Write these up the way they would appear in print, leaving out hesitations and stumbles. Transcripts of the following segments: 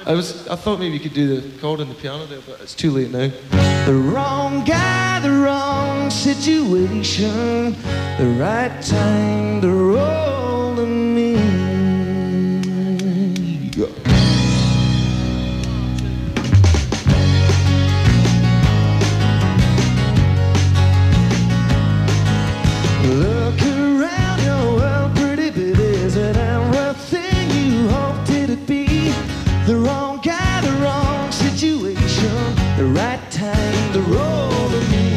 I thought maybe you could do the chord on the piano there, but it's too late now. The wrong guy, the wrong situation, the right time, the role of me. Look around your world, pretty baby. Is it everything you hoped it'd be? The wrong guy, the wrong situation, the right time, the role of me,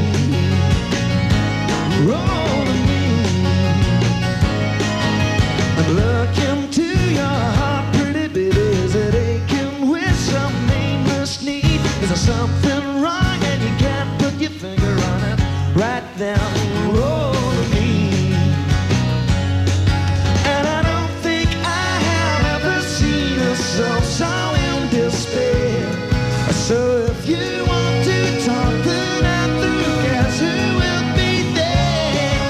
role of me. And look into your heart, pretty baby. Is it aching with some nameless need? Is there something wrong and you can't put your finger on it? Right down the road. So in despair. So if you want to talk the night through, guess who will be there?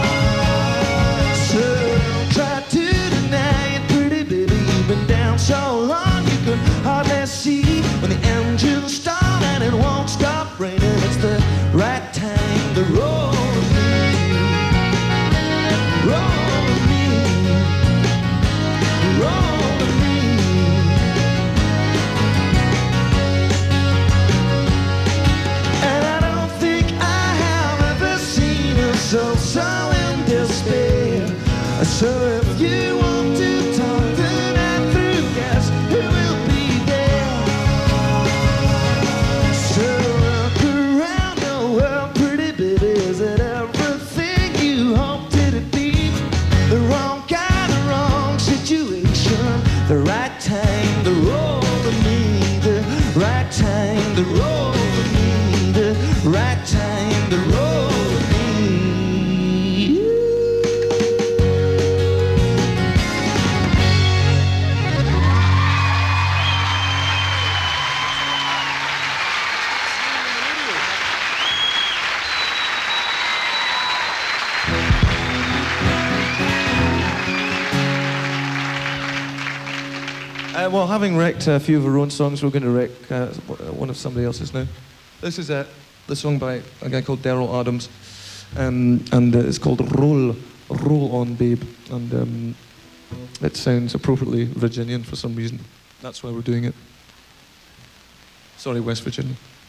So don't try to deny it, pretty baby. You've been down so long you can hardly see. When the engines start and it won't stop raining, it's the right time, the roll of me, roll of me, roll. So in despair. So if you want to talk the night through, guess who will be there? So look around the world, pretty baby. Is it everything you hoped it'd be? The wrong guy, the wrong situation, the right time, the role of me, the right time, the role of me, the right time, the role. Well, having wrecked a few of our own songs, we're going to wreck one of somebody else's now. This is the song by a guy called Daryl Adams, and it's called Roll On Babe, and it sounds appropriately Virginian for some reason. That's why we're doing it. Sorry, West Virginia.